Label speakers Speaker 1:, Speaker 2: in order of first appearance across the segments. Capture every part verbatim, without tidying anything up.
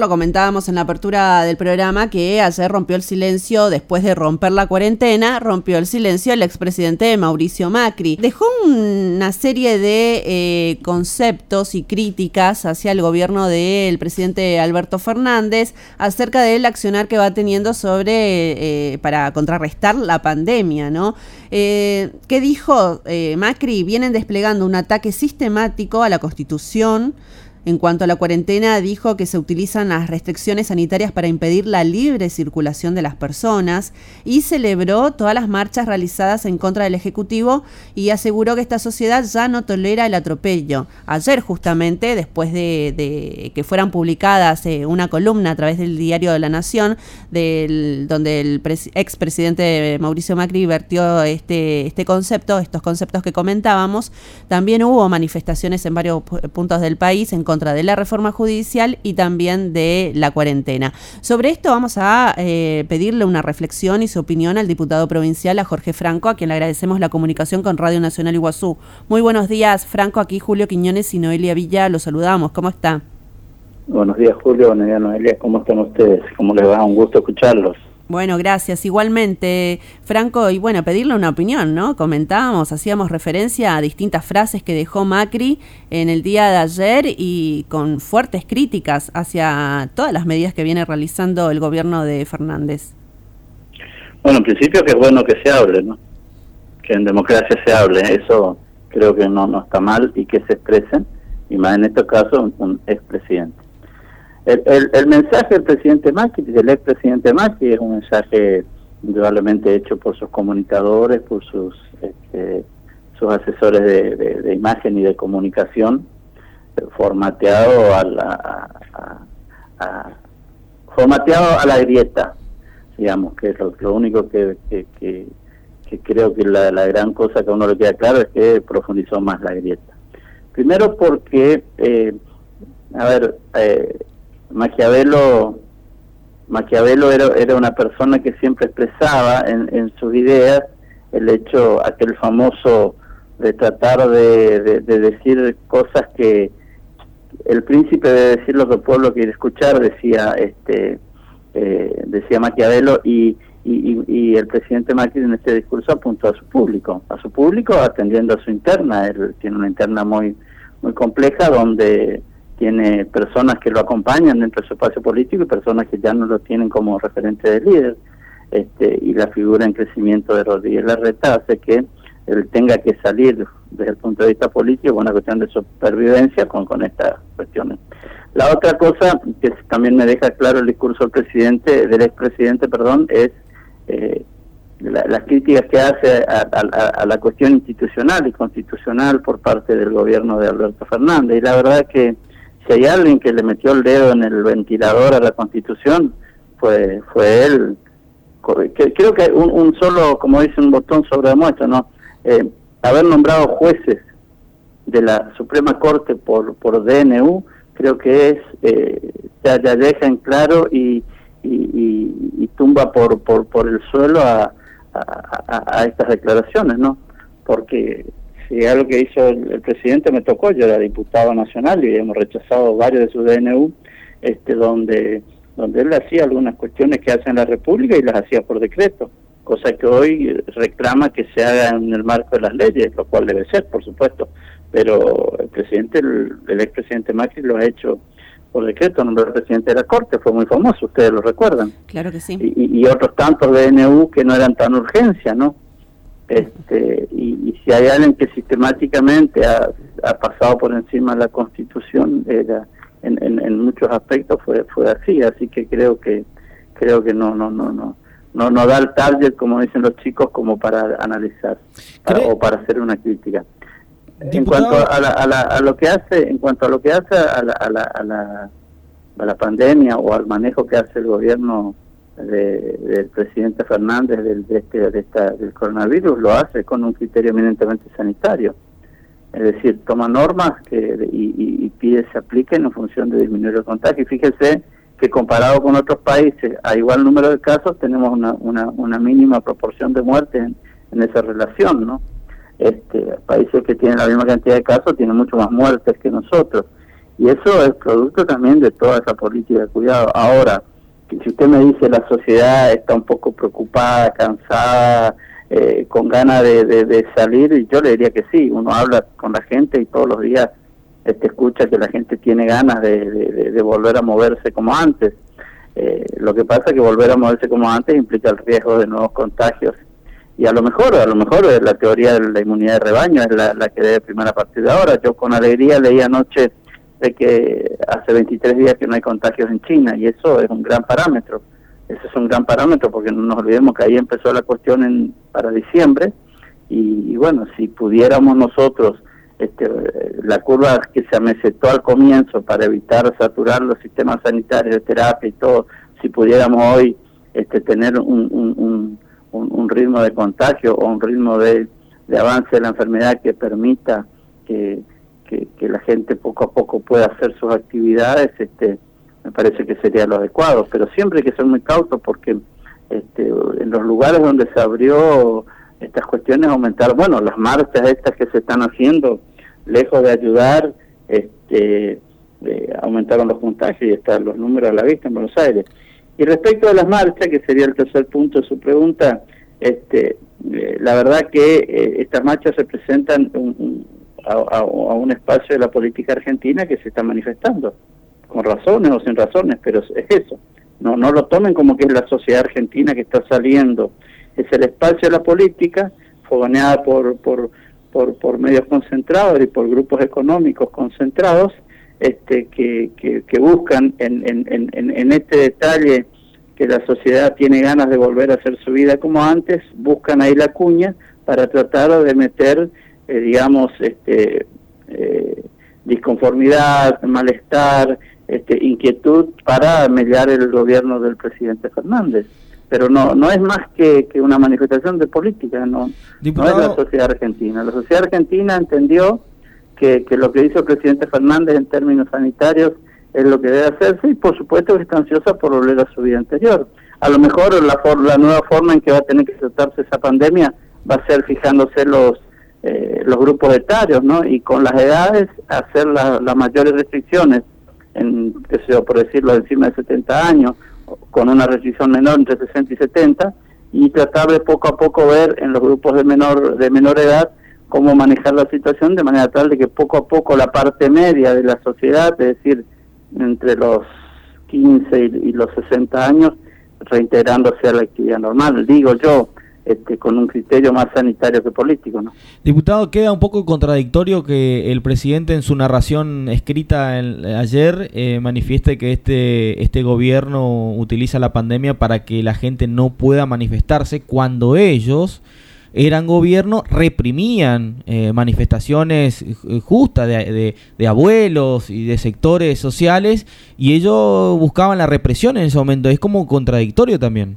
Speaker 1: lo comentábamos en la apertura del programa, que ayer rompió el silencio, después de romper la cuarentena, rompió el silencio el expresidente Mauricio Macri. Dejó una serie de eh, conceptos y críticas hacia el gobierno del presidente Alberto Fernández acerca del accionar que va teniendo sobre eh, para contrarrestar la pandemia, ¿no? Eh, ¿Qué dijo eh, Macri? Vienen desplegando un ataque sistemático a la Constitución. En cuanto a la cuarentena, dijo que se utilizan las restricciones sanitarias para impedir la libre circulación de las personas y celebró todas las marchas realizadas en contra del Ejecutivo y aseguró que esta sociedad ya no tolera el atropello. Ayer, justamente, después de, de que fueran publicadas eh, una columna a través del Diario de la Nación, del, donde el pres- expresidente Mauricio Macri vertió este, este concepto, estos conceptos que comentábamos, también hubo manifestaciones en varios p- puntos del país en contra de la reforma judicial y también de la cuarentena. Sobre esto vamos a eh, pedirle una reflexión y su opinión al diputado provincial, a Jorge Franco, a quien le agradecemos la comunicación con Radio Nacional Iguazú. Muy buenos días, Franco. Aquí Julio Quiñones y Noelia Villa, los saludamos. ¿Cómo está?
Speaker 2: Buenos días, Julio. Buenos días, Noelia. ¿Cómo están ustedes? ¿Cómo les va? Un gusto escucharlos.
Speaker 1: Bueno, gracias. Igualmente, Franco, y bueno, pedirle una opinión, ¿no? Comentábamos, hacíamos referencia a distintas frases que dejó Macri en el día de ayer y con fuertes críticas hacia todas las medidas que viene realizando el gobierno de Fernández.
Speaker 2: Bueno, en principio que es bueno que se hable, ¿no? Que en democracia se hable. Eso creo que no, no está mal y que se expresen, y más en este caso un, un expresidente. El, el, el mensaje del presidente Macri, del expresidente Macri, es un mensaje indudablemente hecho por sus comunicadores, por sus este, sus asesores de, de, de imagen y de comunicación, formateado a la a, a, formateado a la grieta, digamos, que es lo, lo único que, que, que, que creo que la, la gran cosa que a uno le queda claro es que profundizó más la grieta. Primero porque, eh, a ver, eh, Maquiavelo Maquiavelo era, era una persona que siempre expresaba en, en sus ideas el hecho, aquel famoso de tratar de, de, de decir cosas que el príncipe debe decir lo que el pueblo quiere escuchar, decía este eh, decía Maquiavelo, y, y, y el presidente Macri en este discurso apuntó a su público, a su público atendiendo a su interna. Él tiene una interna muy, muy compleja, donde tiene personas que lo acompañan dentro de su espacio político y personas que ya no lo tienen como referente de líder, este, y la figura en crecimiento de Rodríguez Larreta hace que él tenga que salir desde el punto de vista político, una cuestión de supervivencia con, con estas cuestiones. La otra cosa que también me deja claro el discurso del presidente, del expresidente, perdón, es eh, la, las críticas que hace a, a, a la cuestión institucional y constitucional por parte del gobierno de Alberto Fernández. Y la verdad es que si hay alguien que le metió el dedo en el ventilador a la Constitución, fue fue él. Creo que un, un solo, como dice, un botón sobre la muestra, ¿no? Eh, haber nombrado jueces de la Suprema Corte por por D N U, creo que es eh, ya, ya deja en claro y, y, y, y tumba por por por el suelo a, a, a, a estas declaraciones, ¿no? Porque y algo que hizo el, el presidente me tocó, yo era diputado nacional y hemos rechazado varios de sus D N U, este, donde donde él hacía algunas cuestiones que hace en la República y las hacía por decreto, cosa que hoy reclama que se haga en el marco de las leyes, lo cual debe ser, por supuesto, pero el presidente, el, el expresidente Macri lo ha hecho por decreto, nombró al presidente de la Corte, fue muy famoso, ustedes lo recuerdan.
Speaker 1: Claro que sí.
Speaker 2: Y, y otros tantos D N U que no eran tan urgencia, ¿no? Este, y, y si hay alguien que sistemáticamente ha, ha pasado por encima de la Constitución, era, en, en, en muchos aspectos fue fue así, así que creo que creo que no no no no no no da el target, como dicen los chicos, como para analizar para, o para hacer una crítica. Diputado. En cuanto a, la, a, la, a lo que hace en cuanto a lo que hace a la, a la, a la, a la pandemia o al manejo que hace el gobierno De, del presidente Fernández del, de este, de esta, del coronavirus, lo hace con un criterio eminentemente sanitario, es decir, toma normas que y, y, y pide se apliquen en función de disminuir el contagio. Y fíjese que comparado con otros países a igual número de casos tenemos una, una, una mínima proporción de muertes en, en esa relación, ¿no? Este, países que tienen la misma cantidad de casos tienen mucho más muertes que nosotros, y eso es producto también de toda esa política de cuidado. Ahora, si usted me dice la sociedad está un poco preocupada, cansada, eh, con ganas de, de, de salir, yo le diría que sí. Uno habla con la gente y todos los días este, escucha que la gente tiene ganas de, de, de volver a moverse como antes. Eh, lo que pasa es que volver a moverse como antes implica el riesgo de nuevos contagios, y a lo mejor, a lo mejor la teoría de la inmunidad de rebaño es la, la que debe primar a partir de ahora. Yo con alegría leí anoche de que hace veintitrés días que no hay contagios en China, y eso es un gran parámetro. Ese es un gran parámetro, porque no nos olvidemos que ahí empezó la cuestión en, para diciembre, y, y bueno, si pudiéramos nosotros, este, la curva que se amesetó al comienzo para evitar saturar los sistemas sanitarios de terapia y todo, si pudiéramos hoy este, tener un, un, un, un, un ritmo de contagio o un ritmo de, de avance de la enfermedad que permita que, que, que la gente poco a poco pueda hacer sus actividades, este me parece que sería lo adecuado, pero siempre hay que ser muy cautos, porque este, en los lugares donde se abrió estas cuestiones aumentaron, bueno, las marchas estas que se están haciendo, lejos de ayudar, este, eh, aumentaron los contagios, y están los números a la vista en Buenos Aires. Y respecto a las marchas, que sería el tercer punto de su pregunta, este, eh, la verdad que eh, estas marchas representan un, un, a, a, a un espacio de la política argentina que se está manifestando, con razones o sin razones, pero es eso. No, no lo tomen como que es la sociedad argentina que está saliendo. Es el espacio de la política, fogoneada por, por, por, por medios concentrados y por grupos económicos concentrados, este, que, que, que buscan en, en, en, en este detalle que la sociedad tiene ganas de volver a hacer su vida como antes, buscan ahí la cuña para tratar de meter, eh, digamos, este, eh, disconformidad, malestar, este, inquietud para mediar el gobierno del presidente Fernández. Pero no no es más que, que una manifestación de política, no, no es la sociedad argentina. La sociedad argentina entendió que, que lo que hizo el presidente Fernández en términos sanitarios es lo que debe hacerse, y por supuesto que está ansiosa por volver a su vida anterior. A lo mejor la, for, la nueva forma en que va a tener que tratarse esa pandemia va a ser fijándose los eh, los grupos etarios, ¿no? Y con las edades hacer la, las mayores restricciones, en, qué sé yo, por decirlo, encima de setenta años, con una restricción menor entre sesenta y setenta, y tratar de poco a poco ver en los grupos de menor de menor edad cómo manejar la situación, de manera tal de que poco a poco la parte media de la sociedad, es decir, entre los quince y, y los sesenta años, reintegrándose a la actividad normal, digo yo, este, con un criterio más sanitario que político, ¿no?
Speaker 3: Diputado, queda un poco contradictorio que el presidente en su narración escrita el, ayer eh, manifieste que este, este gobierno utiliza la pandemia para que la gente no pueda manifestarse, cuando ellos eran gobierno, reprimían eh, manifestaciones justas de, de, de abuelos y de sectores sociales, y ellos buscaban la represión en ese momento. Es como contradictorio también.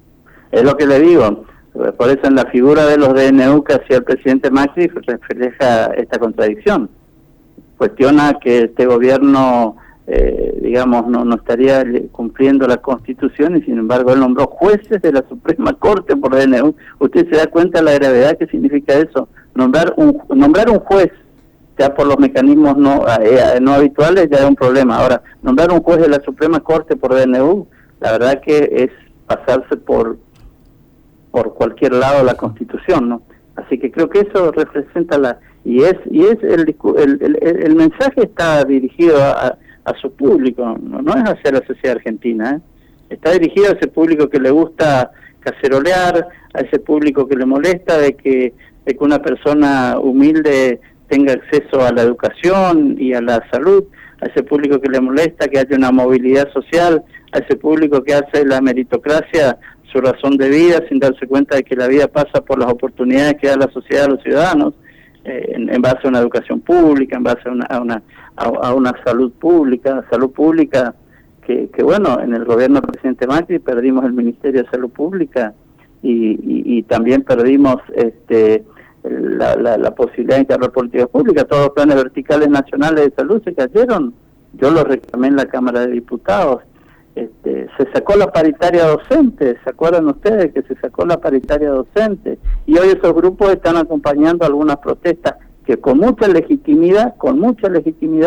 Speaker 2: Es lo que le digo. Por eso en la figura de los D N U que hacía el presidente Macri refleja esta contradicción. Cuestiona que este gobierno, eh, digamos, no, no estaría cumpliendo la Constitución, y sin embargo él nombró jueces de la Suprema Corte por D N U. ¿Usted se da cuenta de la gravedad que significa eso? Nombrar un nombrar un juez, ya por los mecanismos no, eh, no habituales, ya es un problema. Ahora, nombrar un juez de la Suprema Corte por D N U, la verdad que es pasarse por por cualquier lado la Constitución, ¿no? Así que creo que eso representa la y es y es el el, el, el mensaje está dirigido a, a su público, no, no es hacia la sociedad argentina, ¿eh? Está dirigido a ese público que le gusta cacerolear, a ese público que le molesta de que de que una persona humilde tenga acceso a la educación y a la salud, a ese público que le molesta que haya una movilidad social, a ese público que hace la meritocracia su razón de vida, sin darse cuenta de que la vida pasa por las oportunidades que da la sociedad a los ciudadanos, eh, en, en base a una educación pública, en base a una a una, a, a una salud pública, salud pública que, que bueno, en el gobierno del presidente Macri perdimos el Ministerio de Salud Pública, y, y, y también perdimos este la, la, la posibilidad de encargar políticas públicas. Todos los planes verticales nacionales de salud se cayeron, yo lo reclamé en la Cámara de Diputados. Este, se sacó la paritaria docente, ¿se acuerdan ustedes que se sacó la paritaria docente? Y hoy esos grupos están acompañando algunas protestas que con mucha legitimidad, con mucha legitimidad,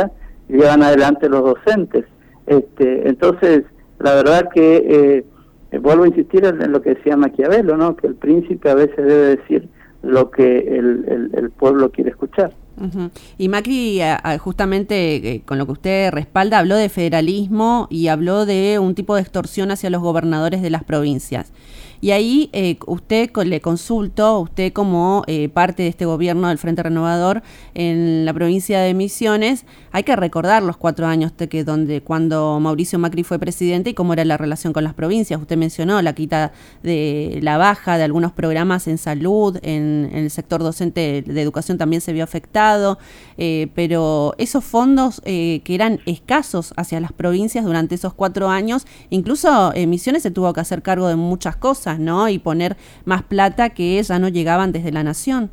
Speaker 2: llevan adelante los docentes. Este, entonces, la verdad que eh, vuelvo a insistir en, en lo que decía Maquiavelo, ¿no? Que el príncipe a veces debe decir lo que el, el, el pueblo quiere escuchar.
Speaker 1: Uh-huh. Y Macri, justamente eh, con lo que usted respalda, habló de federalismo y habló de un tipo de extorsión hacia los gobernadores de las provincias. Y ahí eh, usted le consulto, usted como eh, parte de este gobierno del Frente Renovador en la provincia de Misiones, hay que recordar los cuatro años de que donde cuando Mauricio Macri fue presidente y cómo era la relación con las provincias. Usted mencionó la quita de la baja de algunos programas en salud, en, en el sector docente de educación también se vio afectado, eh, pero esos fondos eh, que eran escasos hacia las provincias durante esos cuatro años, incluso eh, Misiones se tuvo que hacer cargo de muchas cosas, ¿no? Y poner más plata que ya no llegaban desde la nación.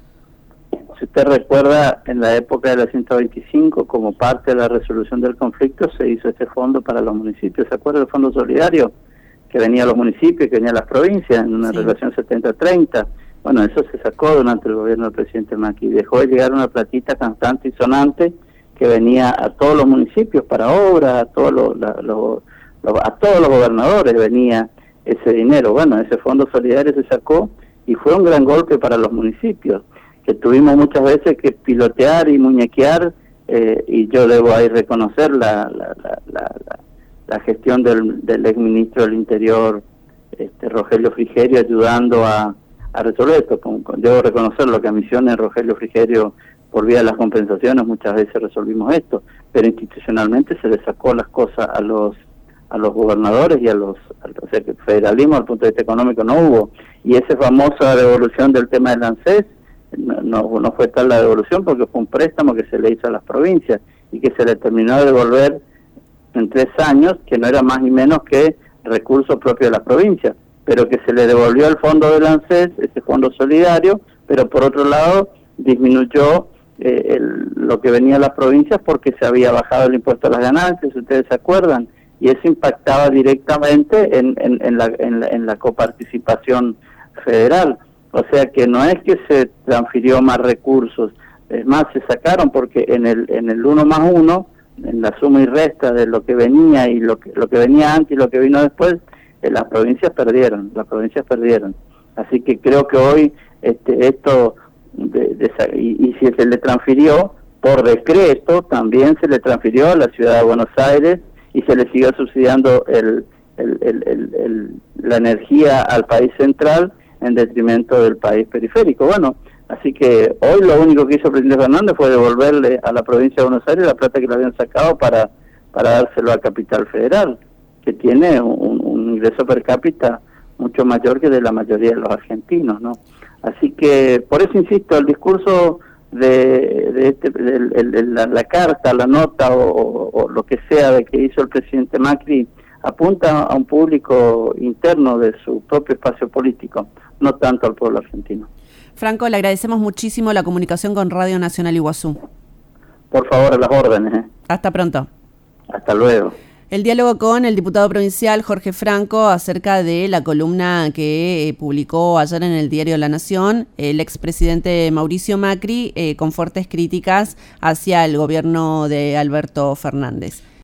Speaker 2: Si usted recuerda, en la época de la ciento veinticinco, como parte de la resolución del conflicto, se hizo este fondo para los municipios. ¿Se acuerda del fondo solidario? Que venía a los municipios, que venía a las provincias, en una sí. relación setenta treinta. Bueno, eso se sacó durante el gobierno del presidente Macri. Dejó de llegar una platita cantante y sonante que venía a todos los municipios para obras, a todos los, la, los, los, a todos los gobernadores venía ese dinero. Bueno, ese fondo solidario se sacó y fue un gran golpe para los municipios, que tuvimos muchas veces que pilotear y muñequear, eh, y yo debo ahí reconocer la la, la, la, la, la gestión del, del exministro del Interior, este, Rogelio Frigerio, ayudando a, a resolver esto. Con, con, debo reconocerlo, que a Misiones, Rogelio Frigerio, por vía de las compensaciones, muchas veces resolvimos esto, pero institucionalmente se le sacó las cosas a los a los gobernadores y a los, a los o sea, que federalismo al punto de vista económico no hubo, y esa famosa devolución del tema del ANSES no, no, no fue tal la devolución porque fue un préstamo que se le hizo a las provincias y que se le terminó de devolver en tres años, que no era más ni menos que recursos propios de las provincias, pero que se le devolvió al fondo del ANSES, ese fondo solidario, pero por otro lado disminuyó eh, el, lo que venía a las provincias porque se había bajado el impuesto a las ganancias, ustedes se acuerdan, y eso impactaba directamente en, en, en, la, en, la, en la coparticipación federal. O sea que no es que se transfirió más recursos, es más, se sacaron porque en el en el uno más uno, en la suma y resta de lo que venía y lo que lo que venía antes y lo que vino después, eh, las provincias perdieron, las provincias perdieron. Así que creo que hoy este esto, de, de, y, y si se le transfirió por decreto, también se le transfirió a la ciudad de Buenos Aires, y se le siguió subsidiando el, el, el, el, el, la energía al país central en detrimento del país periférico. Bueno, así que hoy lo único que hizo el presidente Fernández fue devolverle a la provincia de Buenos Aires la plata que le habían sacado para, para dárselo a Capital Federal, que tiene un, un ingreso per cápita mucho mayor que de la mayoría de los argentinos, ¿no? Así que, por eso insisto, el discurso de, de, este, de, de, de la, la carta, la nota o, o, o lo que sea de que hizo el presidente Macri apunta a un público interno de su propio espacio político, no tanto al pueblo argentino.
Speaker 1: Franco, le agradecemos muchísimo la comunicación con Radio Nacional Iguazú.
Speaker 2: Por favor, a las órdenes. ¿eh?
Speaker 1: Hasta pronto.
Speaker 2: Hasta luego.
Speaker 1: El diálogo con el diputado provincial Jorge Franco acerca de la columna que eh, publicó ayer en el diario La Nación el expresidente Mauricio Macri, eh, con fuertes críticas hacia el gobierno de Alberto Fernández.